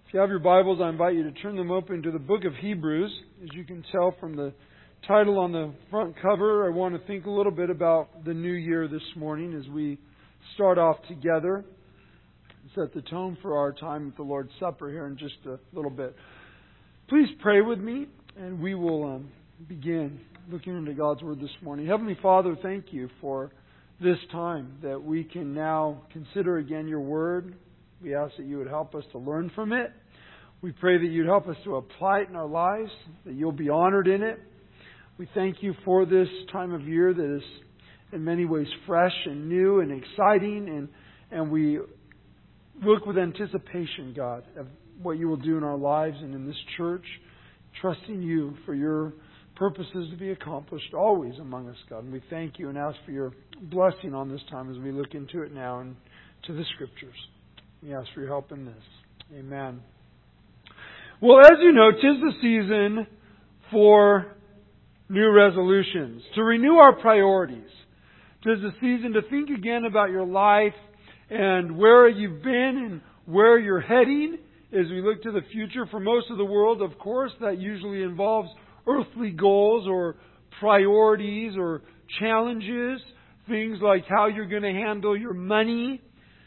If you have your Bibles, I invite you to turn them open to the book of Hebrews. As you can tell from the title on the front cover, I want to think a little bit about the new year this morning as we start off together. Set the tone for our time at the Lord's Supper here in just a little bit. Please pray with me, and we will begin looking into God's Word this morning. Heavenly Father, thank you for this time that we can now consider again your Word. We ask that you would help us to learn from it. We pray that you'd help us to apply it in our lives, that you'll be honored in it. We thank you for this time of year that is in many ways fresh and new and exciting, and we look with anticipation, God, of what you will do in our lives and in this church, trusting you for your purposes to be accomplished always among us, God. And we thank you and ask for your blessing on this time as we look into it now and to the Scriptures. We ask for your help in this. Amen. Well, as you know, 'tis the season for new resolutions, to renew our priorities. 'Tis the season to think again about your life and where you've been and where you're heading as we look to the future. For most of the world, of course, that usually involves earthly goals or priorities or challenges, things like how you're going to handle your money.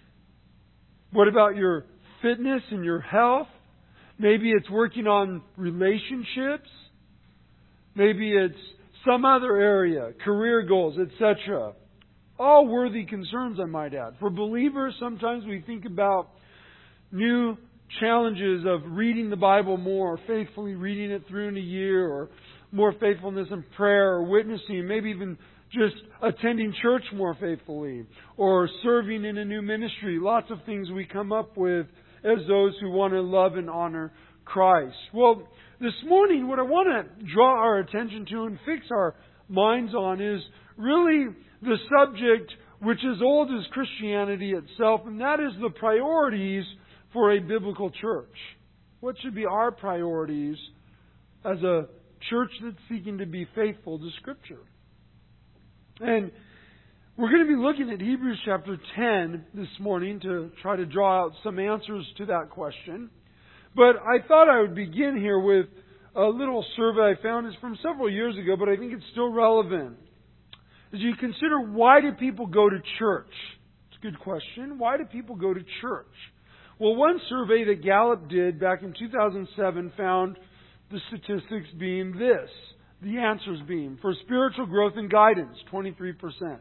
What about your fitness and your health? Maybe it's working on relationships. Maybe it's some other area, career goals, etc. All worthy concerns, I might add. For believers, sometimes we think about new challenges of reading the Bible more, faithfully reading it through in a year, or more faithfulness in prayer, or witnessing, maybe even just attending church more faithfully, or serving in a new ministry. Lots of things we come up with as those who want to love and honor Christ. Well, this morning, what I want to draw our attention to and fix our minds on is really the subject which is old as Christianity itself, and that is the priorities for a biblical church. What should be our priorities as a church that's seeking to be faithful to Scripture? And we're going to be looking at Hebrews chapter 10 this morning to try to draw out some answers to that question. But I thought I would begin here with a little survey I found. It's from several years ago, but I think it's still relevant. As you consider, why do people go to church? It's a good question. Why do people go to church? Well, one survey that Gallup did back in 2007 found the statistics being this. The answers being, for spiritual growth and guidance, 23%.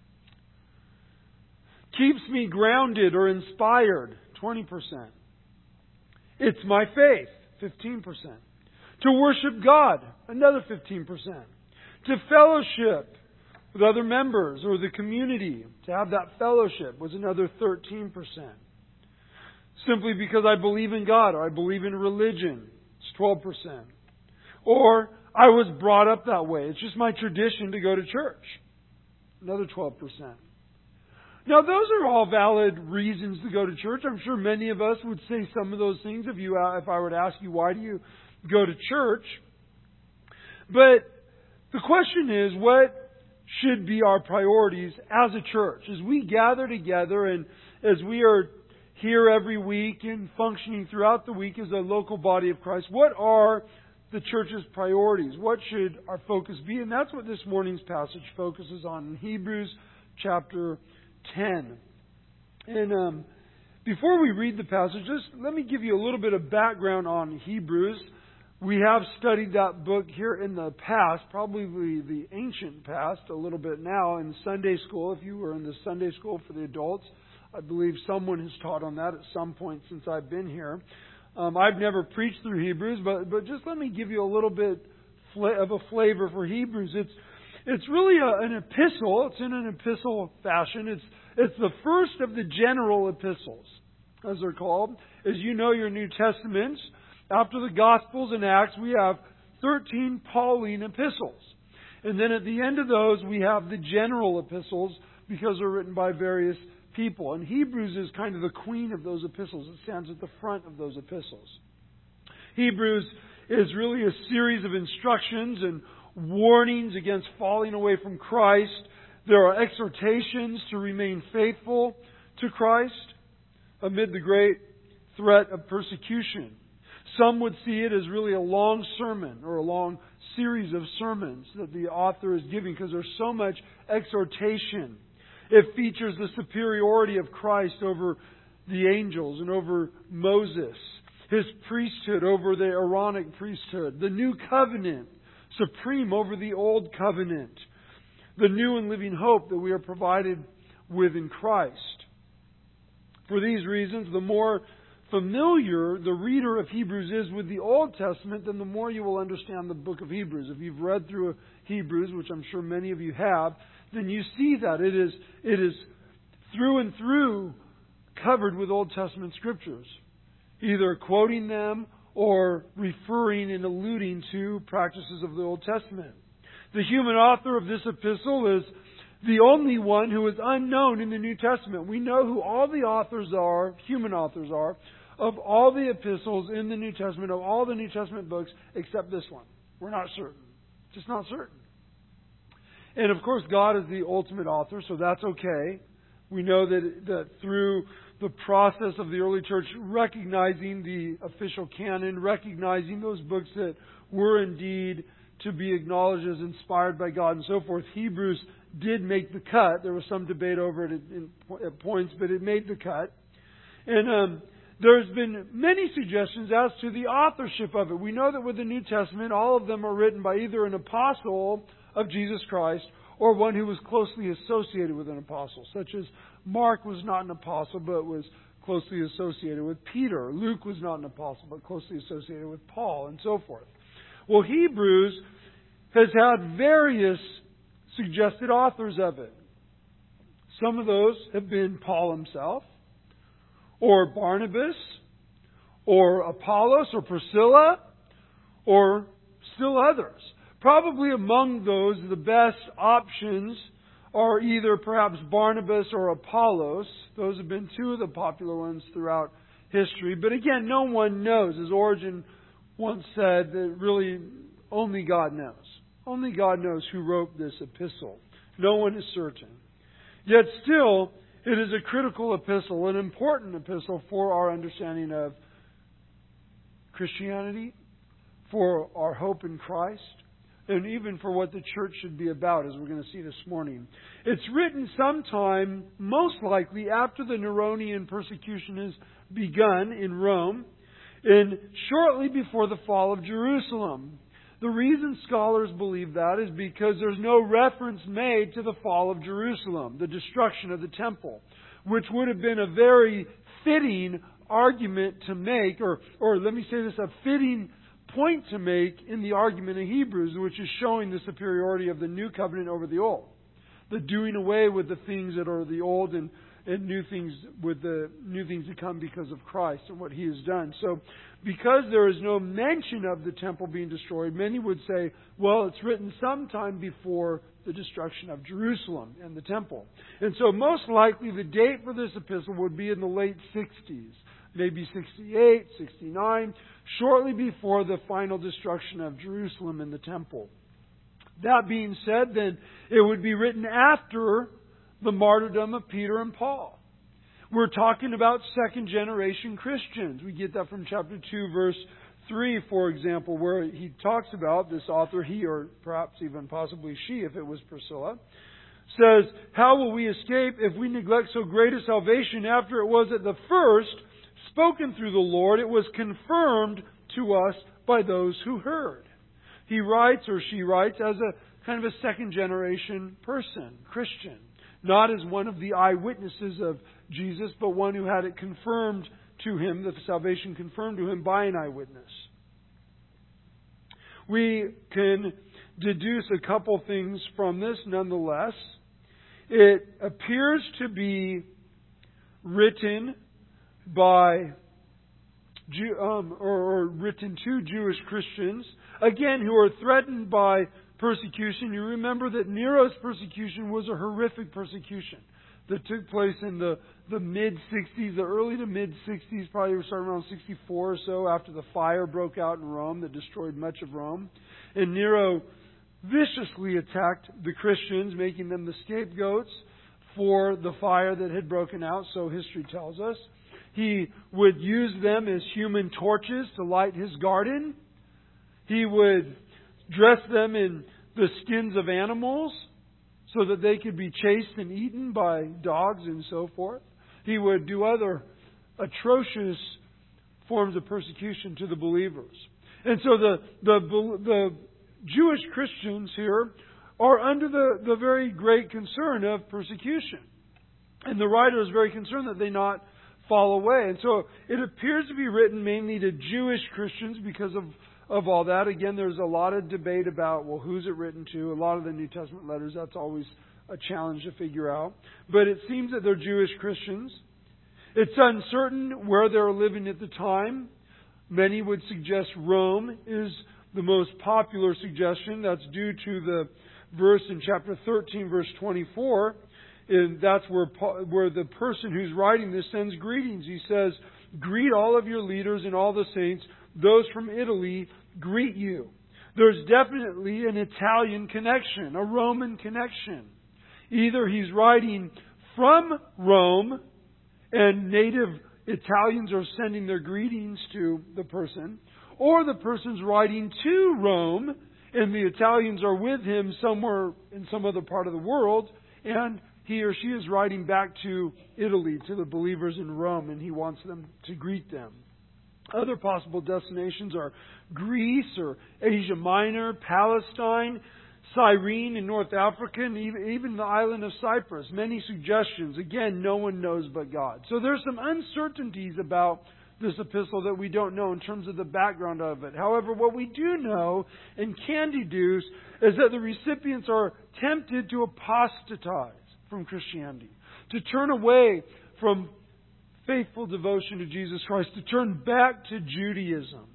Keeps me grounded or inspired, 20%. It's my faith, 15%. To worship God, another 15%. To fellowship with other members or the community, to have that fellowship, was another 13%. Simply because I believe in God or I believe in religion, it's 12%. Or I was brought up that way. It's just my tradition to go to church. Another 12%. Now, those are all valid reasons to go to church. I'm sure many of us would say some of those things if I were to ask you, why do you go to church? But the question is, what should be our priorities as a church? As we gather together and as we are here every week and functioning throughout the week as a local body of Christ, what are the church's priorities? What should our focus be? And that's what this morning's passage focuses on in Hebrews chapter 10. And before we read the passage, just let me give you a little bit of background on Hebrews. We have studied that book here in the past, probably the ancient past, a little bit now in Sunday school. If you were in the Sunday school for the adults, I believe someone has taught on that at some point since I've been here. I've never preached through Hebrews, but just let me give you a little bit of a flavor for Hebrews. It's really an epistle. It's in an epistle fashion. It's the first of the general epistles, as they're called. As you know, your New Testaments, after the Gospels and Acts, we have 13 Pauline epistles. And then at the end of those, we have the general epistles because they're written by various people. And Hebrews is kind of the queen of those epistles. It stands at the front of those epistles. Hebrews is really a series of instructions and warnings against falling away from Christ. There are exhortations to remain faithful to Christ amid the great threat of persecution. Some would see it as really a long sermon or a long series of sermons that the author is giving because there's so much exhortation. It features the superiority of Christ over the angels and over Moses, His priesthood over the Aaronic priesthood, the new covenant supreme over the old covenant, the new and living hope that we are provided with in Christ. For these reasons, the more familiar the reader of Hebrews is with the Old Testament, then the more you will understand the book of Hebrews. If you've read through Hebrews, which I'm sure many of you have, then you see that it is through and through covered with Old Testament scriptures, either quoting them or referring and alluding to practices of the Old Testament. The human author of this epistle is the only one who is unknown in the New Testament. We know who all the authors are, human authors are, of all the epistles in the New Testament, of all the New Testament books, except this one. We're not certain. Just not certain. And of course, God is the ultimate author, so that's okay. We know that through the process of the early church recognizing the official canon, recognizing those books that were indeed to be acknowledged as inspired by God and so forth, Hebrews did make the cut. There was some debate over it at points, but it made the cut. And there's been many suggestions as to the authorship of it. We know that with the New Testament, all of them are written by either an apostle of Jesus Christ or one who was closely associated with an apostle, such as Mark was not an apostle, but was closely associated with Peter. Luke was not an apostle, but closely associated with Paul, and so forth. Well, Hebrews has had various suggested authors of it. Some of those have been Paul himself, or Barnabas, or Apollos, or Priscilla, or still others. Probably among those, the best options are either perhaps Barnabas or Apollos. Those have been two of the popular ones throughout history. But again, no one knows. As Origen once said, that really only God knows. Only God knows who wrote this epistle. No one is certain. Yet still, it is a critical epistle, an important epistle for our understanding of Christianity, for our hope in Christ, and even for what the church should be about, as we're going to see this morning. It's written sometime, most likely, after the Neronian persecution has begun in Rome, and shortly before the fall of Jerusalem. The reason scholars believe that is because there's no reference made to the fall of Jerusalem, the destruction of the temple, which would have been a very fitting argument to make, or let me say this, a fitting point to make in the argument of Hebrews, which is showing the superiority of the new covenant over the old. The doing away with the things that are the old and new things with the new things to come because of Christ and what He has done. So, because there is no mention of the temple being destroyed, many would say, well, it's written sometime before the destruction of Jerusalem and the temple. And so most likely the date for this epistle would be in the late 60s, maybe 68, 69, shortly before the final destruction of Jerusalem and the temple. That being said, then, it would be written after the martyrdom of Peter and Paul. We're talking about second generation Christians. We get that from chapter 2, verse 3, for example, where he talks about, this author, he or perhaps even possibly she, if it was Priscilla, says, how will we escape if we neglect so great a salvation after it was at the first spoken through the Lord, it was confirmed to us by those who heard. He writes, or she writes, as a kind of a second generation person, Christian. Not as one of the eyewitnesses of Jesus, but one who had it confirmed to him, the salvation confirmed to him by an eyewitness. We can deduce a couple things from this nonetheless. It appears to be written by or written to Jewish Christians, again, who are threatened by persecution. You remember that Nero's persecution was a horrific persecution that took place in the mid-60s, the early to mid-60s, probably starting around 64 or so, after the fire broke out in Rome that destroyed much of Rome. And Nero viciously attacked the Christians, making them the scapegoats for the fire that had broken out, so history tells us. He would use them as human torches to light His garden. He would dress them in the skins of animals so that they could be chased and eaten by dogs and so forth. He would do other atrocious forms of persecution to the believers. And so the Jewish Christians here are under the very great concern of persecution. And the writer is very concerned that they not fall away. And so it appears to be written mainly to Jewish Christians because of all that. Again, there's a lot of debate about, well, who's it written to? A lot of the New Testament letters, that's always a challenge to figure out. But it seems that they're Jewish Christians. It's uncertain where they're living at the time. Many would suggest Rome is the most popular suggestion. That's due to the verse in chapter 13, verse 24. And that's where the person who's writing this sends greetings. He says, "Greet all of your leaders and all the saints. Those from Italy greet you." There's definitely an Italian connection, a Roman connection. Either he's writing from Rome and native Italians are sending their greetings to the person, or the person's writing to Rome and the Italians are with him somewhere in some other part of the world, and he or she is writing back to Italy, to the believers in Rome, and he wants them to greet them. Other possible destinations are Greece or Asia Minor, Palestine, Cyrene in North Africa, and even the island of Cyprus. Many suggestions. Again, no one knows but God. So there's some uncertainties about this epistle that we don't know in terms of the background of it. However, what we do know and can deduce is that the recipients are tempted to apostatize from Christianity, to turn away from faithful devotion to Jesus Christ, to turn back to Judaism.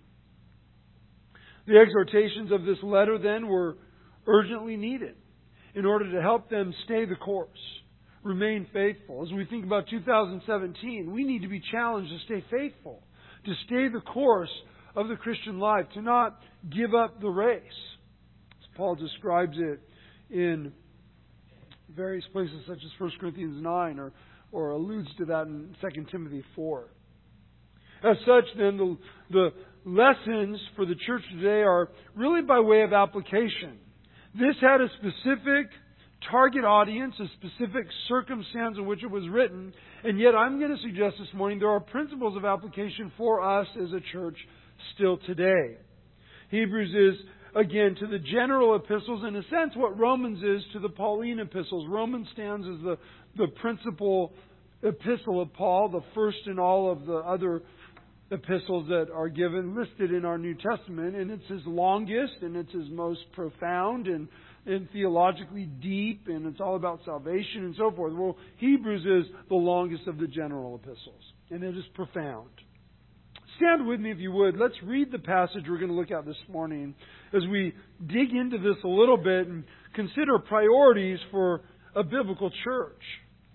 The exhortations of this letter then were urgently needed in order to help them stay the course, remain faithful. As we think about 2017, we need to be challenged to stay faithful, to stay the course of the Christian life, to not give up the race. As Paul describes it in various places such as 1 Corinthians 9 or alludes to that in 2 Timothy 4. As such, then, the lessons for the church today are really by way of application. This had a specific target audience, a specific circumstance in which it was written, and yet I'm going to suggest this morning there are principles of application for us as a church still today. Hebrews is, again, to the general epistles, in a sense, what Romans is to the Pauline epistles. Romans stands as the principal epistle of Paul, the first in all of the other epistles that are given, listed in our New Testament, and it's his longest, and it's his most profound, and theologically deep, and it's all about salvation and so forth. Well, Hebrews is the longest of the general epistles, and it is profound. Stand with me if you would. Let's read the passage we're going to look at this morning as we dig into this a little bit and consider priorities for a biblical church.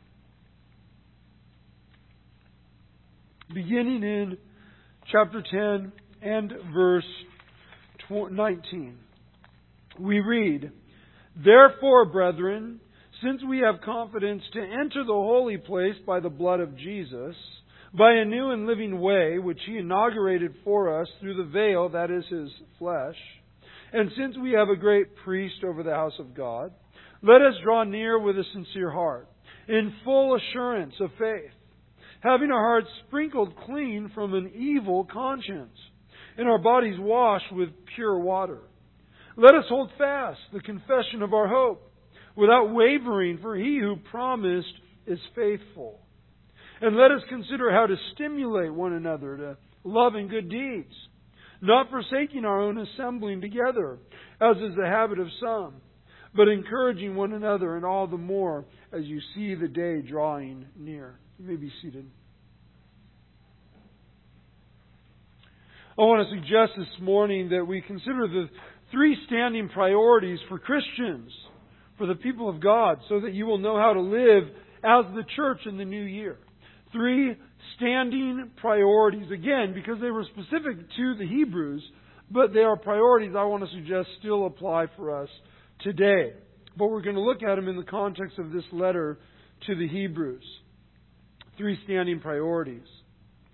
Beginning in chapter 10 and verse 19. We read, "Therefore, brethren, since we have confidence to enter the holy place by the blood of Jesus, by a new and living way, which He inaugurated for us through the veil, that is His flesh, and since we have a great priest over the house of God, let us draw near with a sincere heart, in full assurance of faith, having our hearts sprinkled clean from an evil conscience, and our bodies washed with pure water. Let us hold fast the confession of our hope, without wavering, for He who promised is faithful. And let us consider how to stimulate one another to love and good deeds, not forsaking our own assembling together, as is the habit of some, but encouraging one another, and all the more as you see the day drawing near." You may be seated. I want to suggest this morning that we consider the three standing priorities for Christians, for the people of God, so that you will know how to live as the church in the new year. Three standing priorities, again, because they were specific to the Hebrews, but they are priorities I want to suggest still apply for us today. But we're going to look at them in the context of this letter to the Hebrews. Three standing priorities.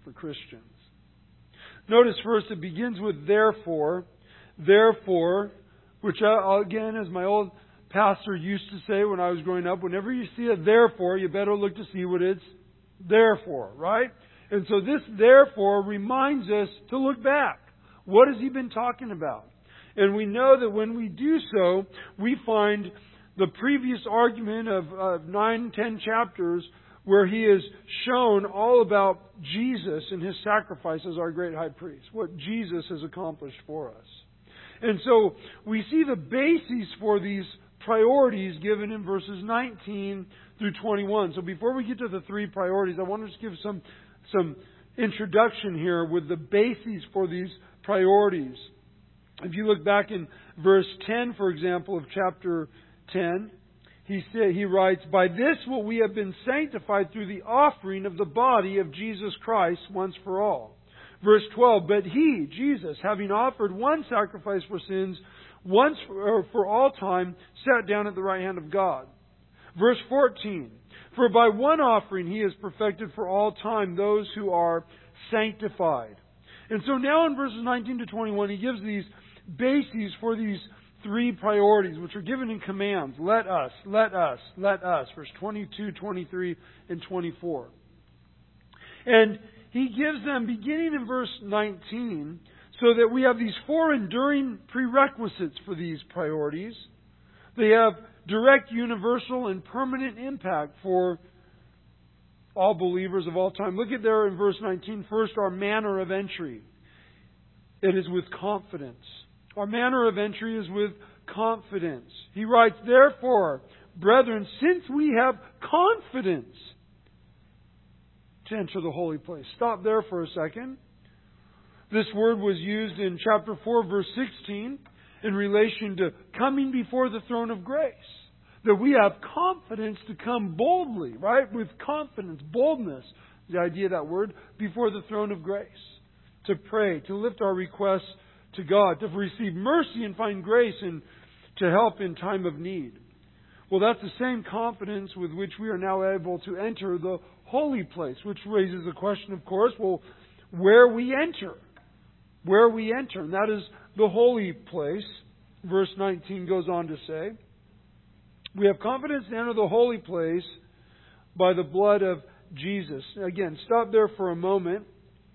for Christians. Notice first it begins with therefore. Therefore, which again, as my old pastor used to say when I was growing up, whenever you see a therefore, you better look to see what it's there for, right? And so this therefore reminds us to look back. What has He been talking about? And we know that when we do so, we find the previous argument of 9, 10 chapters where He has shown all about Jesus and His sacrifice as our great high priest, what Jesus has accomplished for us. And so we see the bases for these priorities given in verses 19 through 21. So before we get to the three priorities, I want to just give some introduction here with the bases for these priorities. If you look back in verse 10, for example, of chapter 10, he writes, "By this will we have been sanctified through the offering of the body of Jesus Christ once for all." Verse 12, "But He, Jesus, having offered one sacrifice for sins once for all time, sat down at the right hand of God." Verse 14, "For by one offering He has perfected for all time those who are sanctified." And so now in verses 19 to 21, he gives these bases for these three priorities, which are given in commands. Let us, let us, let us. Verse 22, 23, and 24. And he gives them, beginning in verse 19, so that we have these four enduring prerequisites for these priorities. They have direct, universal, and permanent impact for all believers of all time. Look at there in verse 19. First, our manner of entry. It is with confidence. Our manner of entry is with confidence. He writes, "Therefore, brethren, since we have confidence to enter the holy place." Stop there for a second. This word was used in chapter 4, verse 16, in relation to coming before the throne of grace. That we have confidence to come boldly, right? With confidence, boldness, the idea of that word, before the throne of grace. To pray, to lift our requests to God, to receive mercy and find grace and to help in time of need. Well, that's the same confidence with which we are now able to enter the holy place, which raises the question, of course, well, where we enter. Where we enter, and that is the holy place. Verse 19 goes on to say, "We have confidence to enter the holy place by the blood of Jesus." Again, stop there for a moment.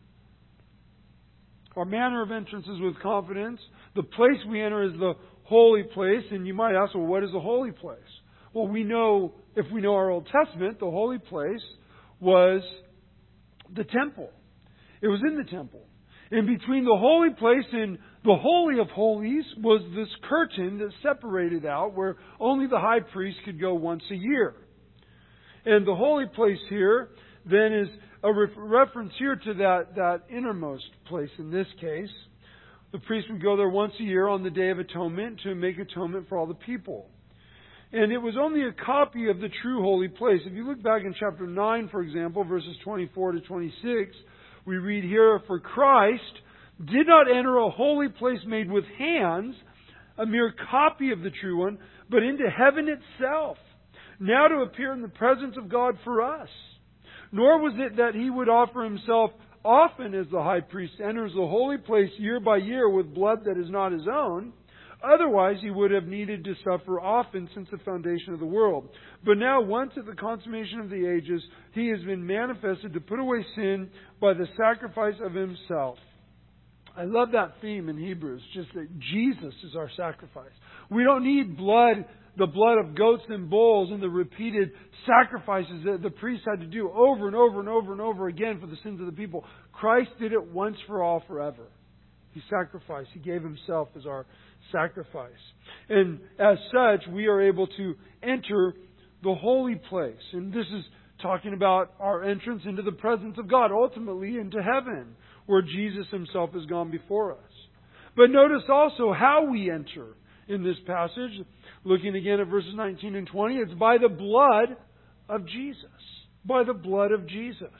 Our manner of entrance is with confidence. The place we enter is the holy place. And you might ask, well, what is the holy place? Well, we know, if we know our Old Testament, the holy place was the temple. It was in the temple. In between the holy place and the Holy of Holies was this curtain that separated out where only the high priest could go once a year. And the holy place here then is a reference here to that innermost place in this case. The priest would go there once a year on the Day of Atonement to make atonement for all the people. And it was only a copy of the true holy place. If you look back in chapter 9, for example, verses 24 to 26, we read here, "For Christ did not enter a holy place made with hands, a mere copy of the true one, but into heaven itself, now to appear in the presence of God for us. Nor was it that He would offer Himself often as the high priest enters the holy place year by year with blood that is not His own. Otherwise He would have needed to suffer often since the foundation of the world. But now, once at the consummation of the ages, He has been manifested to put away sin by the sacrifice of Himself." I love that theme in Hebrews, just that Jesus is our sacrifice. We don't need blood, the blood of goats and bulls and the repeated sacrifices that the priests had to do over and over and over and over again for the sins of the people. Christ did it once for all forever. He sacrificed. He gave Himself as our sacrifice. And as such, we are able to enter the holy place. And this is talking about our entrance into the presence of God, ultimately into heaven, where Jesus Himself has gone before us. But notice also how we enter in this passage. Looking again at verses 19 and 20, it's by the blood of Jesus. By the blood of Jesus.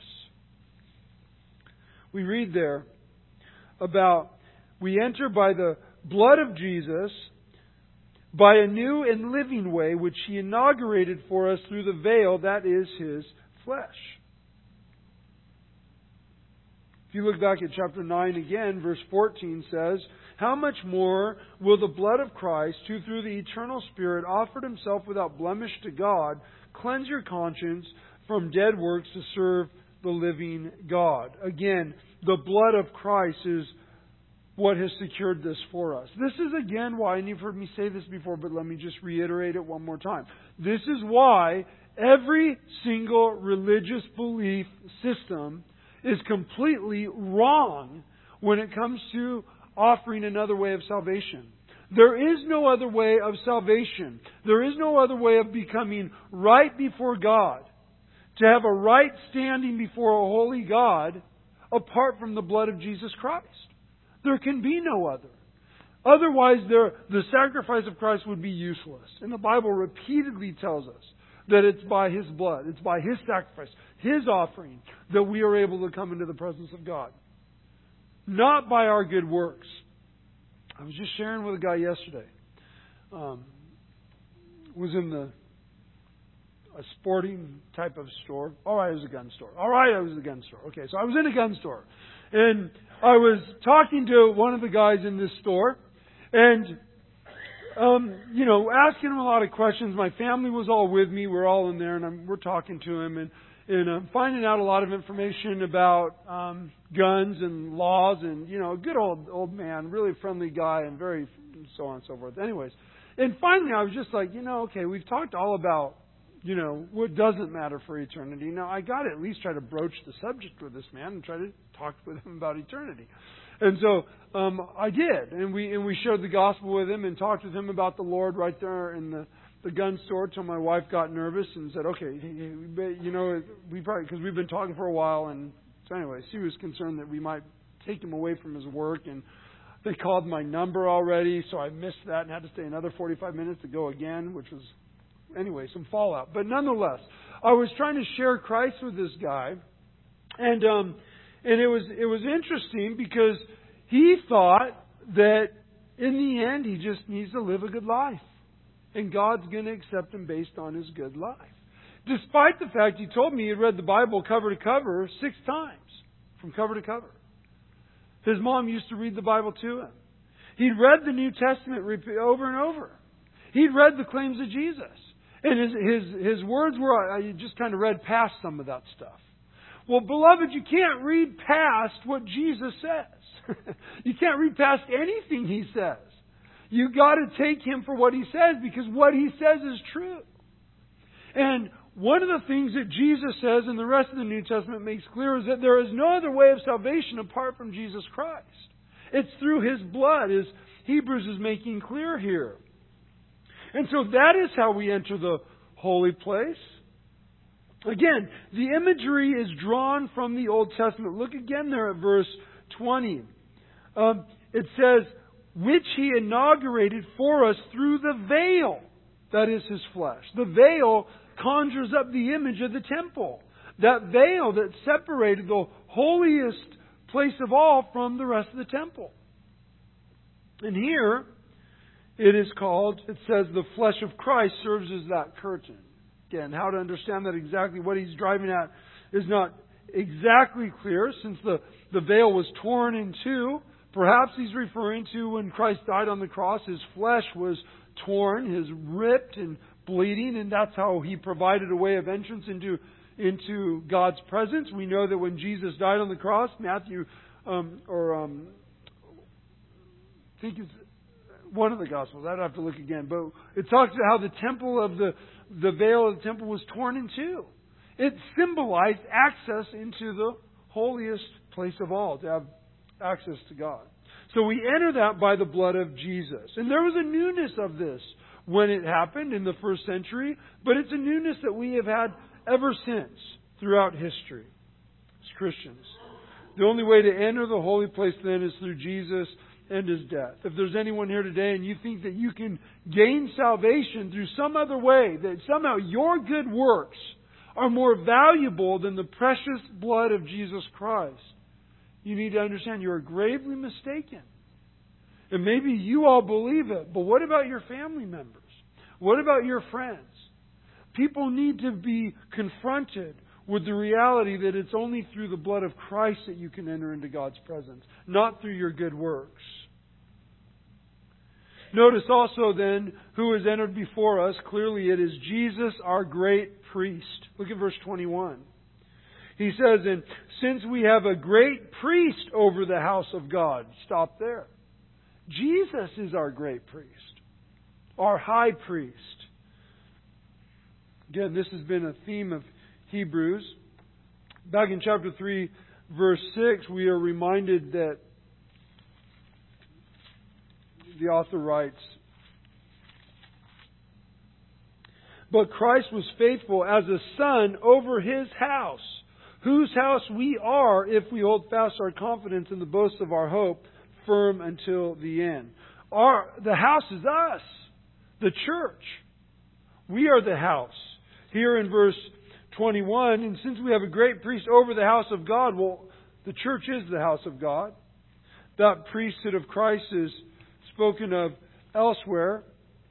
We read there about we enter by the blood of Jesus, by a new and living way which He inaugurated for us through the veil that is His flesh. If you look back at chapter 9 again, verse 14 says, "How much more will the blood of Christ, who through the eternal Spirit offered himself without blemish to God, cleanse your conscience from dead works to serve the living God?" Again, the blood of Christ is what has secured this for us. This is again why, and you've heard me say this before, but let me just reiterate it one more time. This is why every single religious belief system is completely wrong when it comes to offering another way of salvation. There is no other way of salvation. There is no other way of becoming right before God, to have a right standing before a holy God, apart from the blood of Jesus Christ. There can be no other. Otherwise, the sacrifice of Christ would be useless. And the Bible repeatedly tells us that it's by His blood, it's by His sacrifice, His offering, that we are able to come into the presence of God. Not by our good works. I was just sharing with a guy yesterday. Was in a sporting type of store. All right, it was a gun store. All right, it was a gun store. Okay, so I was in a gun store. And I was talking to one of the guys in this store. And, asking him a lot of questions. My family was all with me. We're all in there, and we're talking to him. And I'm finding out a lot of information about guns and laws, and a good old man, really friendly guy, and very so on and so forth. Anyways, and finally I was just like, okay, we've talked all about what doesn't matter for eternity. Now I got to at least try to broach the subject with this man and try to talk with him about eternity. And so I did, and we shared the gospel with him and talked with him about the Lord right there in the gun store till my wife got nervous and said, okay, we probably, because we've been talking for a while, and so anyway, she was concerned that we might take him away from his work, and they called my number already, so I missed that and had to stay another 45 minutes to go again, which was, anyway, some fallout. But nonetheless, I was trying to share Christ with this guy, and it was interesting because he thought that in the end he just needs to live a good life. And God's going to accept him based on his good life. Despite the fact he told me he had read the Bible cover to cover 6 times. From cover to cover. His mom used to read the Bible to him. He'd read the New Testament over and over. He'd read the claims of Jesus. And his words were, I just kind of read past some of that stuff. Well, beloved, you can't read past what Jesus says. You can't read past anything He says. You got to take Him for what He says, because what He says is true. And one of the things that Jesus says, and the rest of the New Testament makes clear, is that there is no other way of salvation apart from Jesus Christ. It's through His blood, as Hebrews is making clear here. And so that is how we enter the holy place. Again, the imagery is drawn from the Old Testament. Look again there at verse 20. It says, which He inaugurated for us through the veil, that is His flesh. The veil conjures up the image of the temple. That veil that separated the holiest place of all from the rest of the temple. And here, it says the flesh of Christ serves as that curtain. Again, how to understand that exactly, what he's driving at, is not exactly clear, since the veil was torn in two. Perhaps he's referring to when Christ died on the cross, His flesh was torn, His ripped and bleeding, and that's how He provided a way of entrance into God's presence. We know that when Jesus died on the cross, Matthew, I think it's one of the Gospels, I'd have to look again, but it talks about how the temple of the veil of the temple was torn in two. It symbolized access into the holiest place of all, to have access to God. So we enter that by the blood of Jesus. And there was a newness of this when it happened in the first century, but it's a newness that we have had ever since throughout history as Christians. The only way to enter the holy place then is through Jesus and His death. If there's anyone here today and you think that you can gain salvation through some other way, that somehow your good works are more valuable than the precious blood of Jesus Christ, you need to understand you are gravely mistaken. And maybe you all believe it, but what about your family members? What about your friends? People need to be confronted with the reality that it's only through the blood of Christ that you can enter into God's presence, not through your good works. Notice also then who has entered before us. Clearly it is Jesus, our great priest. Look at verse 21. He says, and since we have a great priest over the house of God. Stop there. Jesus is our great priest, our high priest. Again, this has been a theme of Hebrews. Back in chapter 3, verse 6, we are reminded that the author writes, but Christ was faithful as a son over His house, whose house we are if we hold fast our confidence in the boast of our hope firm until the end. The house is us, the church. We are the house. Here in verse 21, and since we have a great priest over the house of God, well, the church is the house of God. That priesthood of Christ is spoken of elsewhere.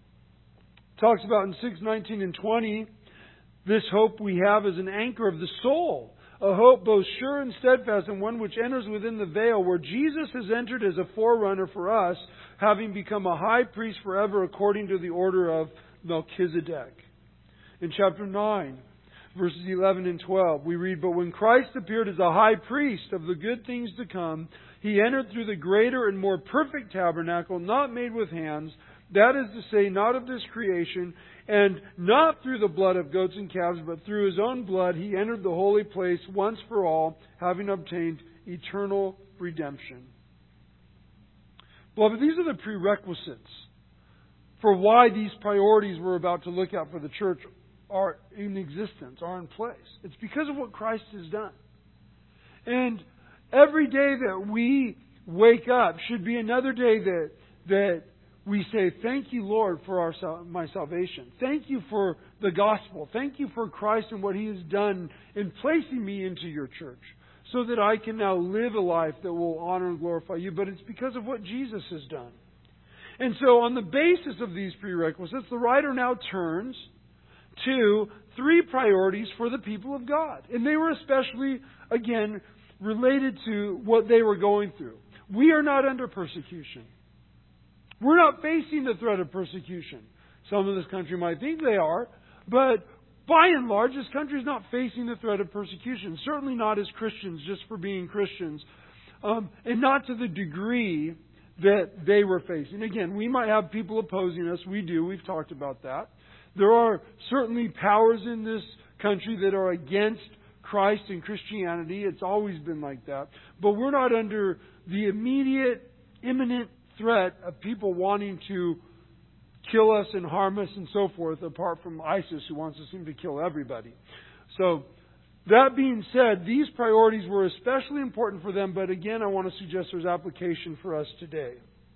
Talks about in 6:19 and 20, this hope we have is an anchor of the soul, a hope both sure and steadfast, and one which enters within the veil, where Jesus has entered as a forerunner for us, having become a high priest forever according to the order of Melchizedek. In chapter 9, verses 11 and 12, we read, but when Christ appeared as a high priest of the good things to come, He entered through the greater and more perfect tabernacle, not made with hands, that is to say, not of this creation, and not through the blood of goats and calves, but through His own blood He entered the holy place once for all, having obtained eternal redemption. Beloved, these are the prerequisites for why these priorities we're about to look at for the church are in existence, are in place. It's because of what Christ has done. And every day that we wake up should be another day that we say, thank you, Lord, for my salvation. Thank you for the gospel. Thank you for Christ and what He has done in placing me into your church, so that I can now live a life that will honor and glorify you. But it's because of what Jesus has done. And so on the basis of these prerequisites, the writer now turns to three priorities for the people of God. And they were especially, again, related to what they were going through. We are not under persecution. We're not facing the threat of persecution. Some of this country might think they are, but by and large, this country is not facing the threat of persecution. Certainly not as Christians, just for being Christians. And not to the degree that they were facing. Again, we might have people opposing us. We do. We've talked about that. There are certainly powers in this country that are against Christ and Christianity. It's always been like that. But we're not under the immediate, imminent threat of people wanting to kill us and harm us and so forth, apart from ISIS, who wants to seem to kill everybody. So, that being said, these priorities were especially important for them, but again, I want to suggest there's application for us today.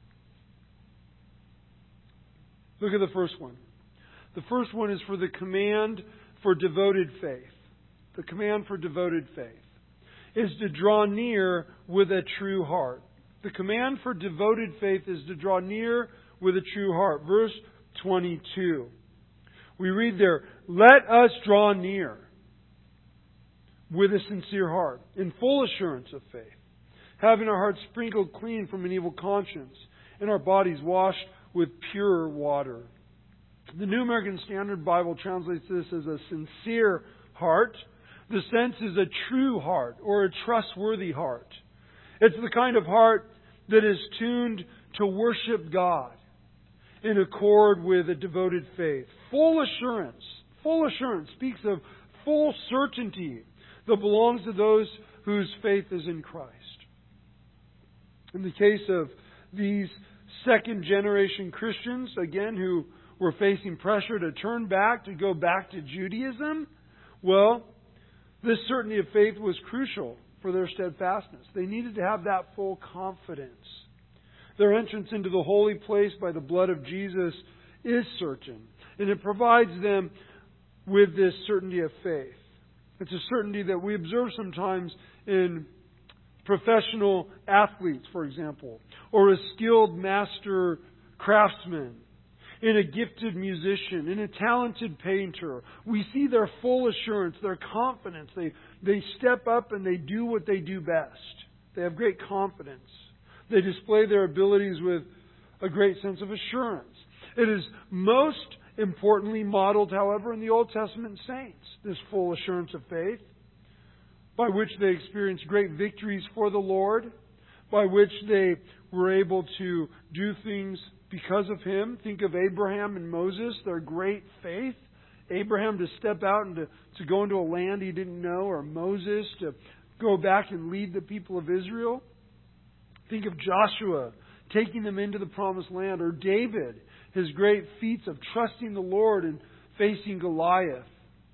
Look at the first one. The first one is for the command for devoted faith. The command for devoted faith is to draw near with a true heart. The command for devoted faith is to draw near with a true heart. Verse 22. We read there, let us draw near with a sincere heart, in full assurance of faith, having our hearts sprinkled clean from an evil conscience, and our bodies washed with pure water. The New American Standard Bible translates this as a sincere heart. The sense is a true heart or a trustworthy heart. It's the kind of heart that is tuned to worship God in accord with a devoted faith. Full assurance speaks of full certainty that belongs to those whose faith is in Christ. In the case of these second generation Christians, again, who were facing pressure to turn back, to go back to Judaism, well, this certainty of faith was crucial for their steadfastness. They needed to have that full confidence. Their entrance into the holy place by the blood of Jesus is certain, and it provides them with this certainty of faith. It's a certainty that we observe sometimes in professional athletes, for example, or a skilled master craftsman. in a gifted musician, in a talented painter. We see their full assurance, their confidence. They step up and they do what they do best. They have great confidence. They display their abilities with a great sense of assurance. It is most importantly modeled, however, in the Old Testament saints, this full assurance of faith, by which they experienced great victories for the Lord, by which they were able to do things because of Him. Think of Abraham and Moses, their great faith. Abraham to step out and to go into a land he didn't know, or Moses to go back and lead the people of Israel. Think of Joshua taking them into the promised land, or David, his great feats of trusting the Lord and facing Goliath.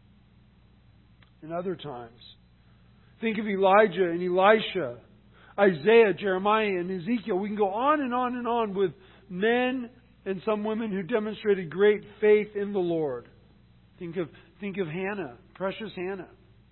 In other times, think of Elijah and Elisha, Isaiah, Jeremiah, and Ezekiel. We can go on and on and on with men and some women who demonstrated great faith in the Lord. Think of Hannah, precious Hannah.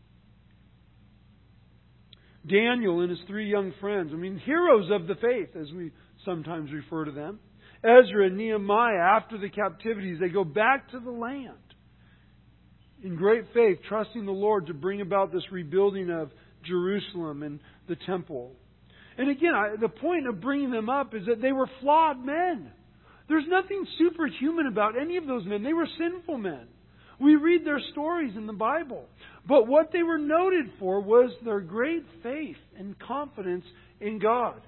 Daniel and his 3 young friends. Heroes of the faith, as we sometimes refer to them. Ezra and Nehemiah, after the captivities, they go back to the land in great faith, trusting the Lord to bring about this rebuilding of Jerusalem and the temple. And again, the point of bringing them up is that they were flawed men. There's nothing superhuman about any of those men. They were sinful men. We read their stories in the Bible. But what they were noted for was their great faith and confidence in God.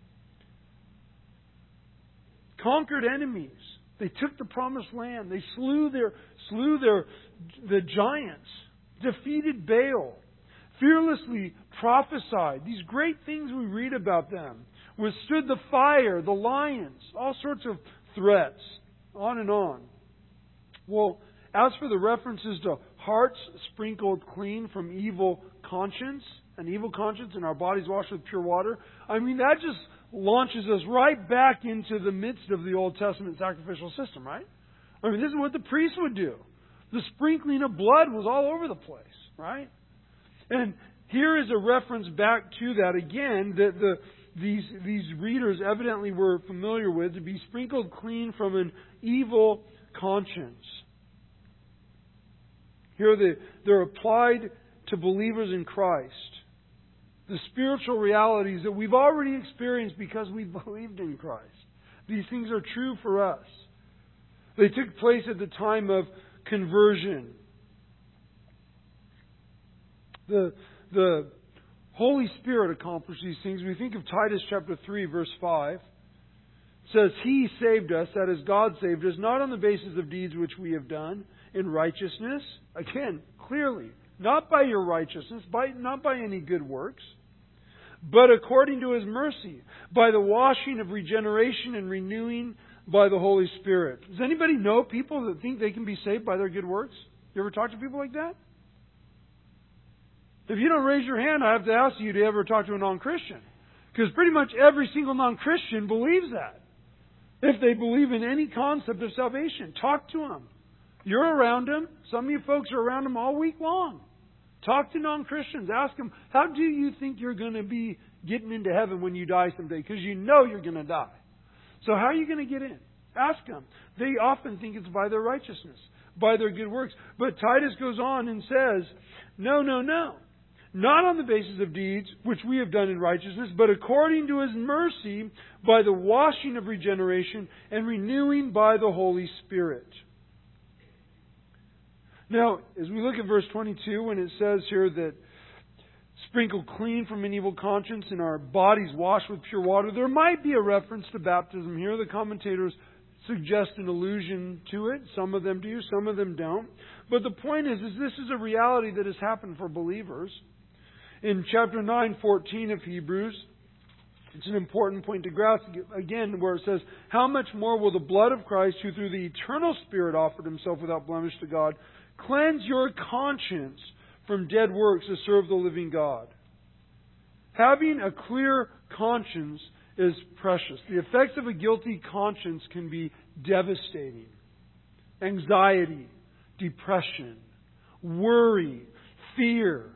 Conquered enemies. They took the promised land. They slew the giants. Defeated Baal. Fearlessly prophesied. These great things we read about them. Withstood the fire, the lions, all sorts of threats. On and on. Well, as for the references to hearts sprinkled clean from evil conscience, an evil conscience and our bodies washed with pure water, that just launches us right back into the midst of the Old Testament sacrificial system, right? This is what the priests would do. The sprinkling of blood was all over the place, right? And here is a reference back to that again, that these readers evidently were familiar with, to be sprinkled clean from an evil conscience. Here they're applied to believers in Christ. The spiritual realities that we've already experienced because we believed in Christ. These things are true for us. They took place at the time of conversion. The Holy Spirit accomplished these things. We think of Titus chapter 3, verse 5. It says, He saved us, that is, God saved us, not on the basis of deeds which we have done in righteousness. Again, clearly, not by your righteousness, not by any good works, but according to His mercy, by the washing of regeneration and renewing by the Holy Spirit. Does anybody know people that think they can be saved by their good works? You ever talk to people like that? If you don't raise your hand, I have to ask you to ever talk to a non-Christian. Because pretty much every single non-Christian believes that. If they believe in any concept of salvation, talk to them. You're around them. Some of you folks are around them all week long. Talk to non-Christians. Ask them, how do you think you're going to be getting into heaven when you die someday? Because you know you're going to die. So how are you going to get in? Ask them. They often think it's by their righteousness, by their good works. But Titus goes on and says, no. Not on the basis of deeds which we have done in righteousness, but according to His mercy, by the washing of regeneration and renewing by the Holy Spirit. Now, as we look at verse 22, when it says here that sprinkled clean from an evil conscience and our bodies washed with pure water, there might be a reference to baptism here. The commentators suggest an allusion to it. Some of them do, some of them don't. But the point is this is a reality that has happened for believers. In chapter 9:14 of Hebrews, it's an important point to grasp again, where it says, How much more will the blood of Christ, who through the eternal Spirit offered Himself without blemish to God, cleanse your conscience from dead works to serve the living God? Having a clear conscience is precious. The effects of a guilty conscience can be devastating. Anxiety, depression, worry, fear,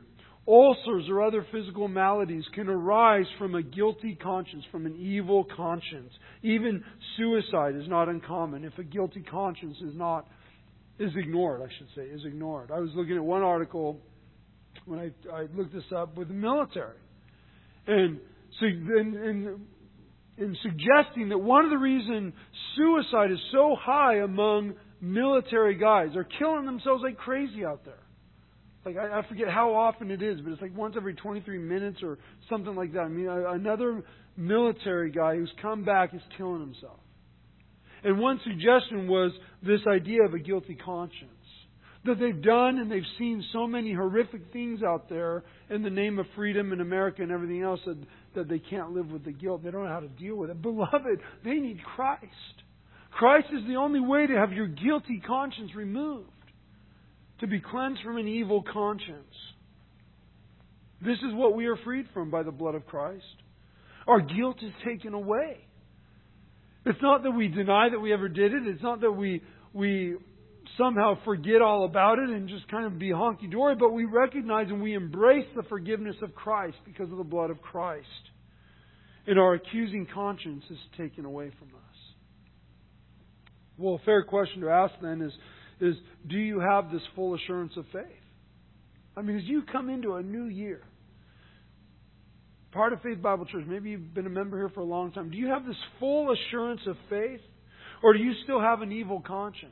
ulcers or other physical maladies can arise from a guilty conscience, from an evil conscience. Even suicide is not uncommon if a guilty conscience is ignored, is ignored. I was looking at one article when I looked this up with the military. And so in suggesting that one of the reasons suicide is so high among military guys, they're killing themselves like crazy out there. Like, I forget how often it is, but it's like once every 23 minutes or something like that. I mean, another military guy who's come back is killing himself. And one suggestion was this idea of a guilty conscience. That they've done and they've seen so many horrific things out there in the name of freedom in America and everything else that they can't live with the guilt. They don't know how to deal with it. Beloved, they need Christ. Christ is the only way to have your guilty conscience removed. To be cleansed from an evil conscience. This is what we are freed from by the blood of Christ. Our guilt is taken away. It's not that we deny that we ever did it. It's not that we somehow forget all about it and just kind of be honky-dory, but we recognize and we embrace the forgiveness of Christ because of the blood of Christ. And our accusing conscience is taken away from us. Well, a fair question to ask then is do you have this full assurance of faith? I mean, as you come into a new year, part of Faith Bible Church, maybe you've been a member here for a long time, do you have this full assurance of faith? Or do you still have an evil conscience?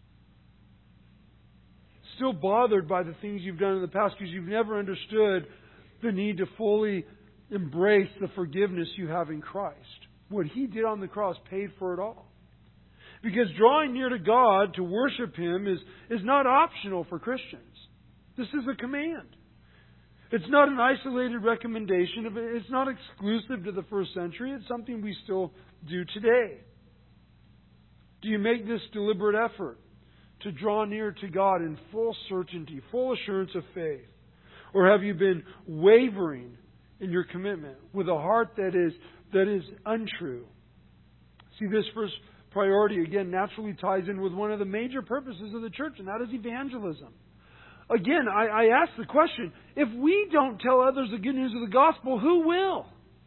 Still bothered by the things you've done in the past because you've never understood the need to fully embrace the forgiveness you have in Christ. What He did on the cross paid for it all. Because drawing near to God to worship Him is not optional for Christians. This is a command. It's not an isolated recommendation. It's not exclusive to the first century. It's something we still do today. Do you make this deliberate effort to draw near to God in full certainty, full assurance of faith? Or have you been wavering in your commitment with a heart that is untrue? See, this first priority, again, naturally ties in with one of the major purposes of the church, and that is evangelism. Again, I ask the question, if we don't tell others the good news of the gospel, who will?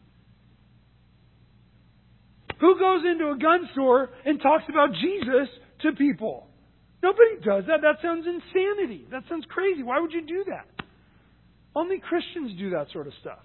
Who goes into a gun store and talks about Jesus to people? Nobody does that. That sounds insanity. That sounds crazy. Why would you do that? Only Christians do that sort of stuff.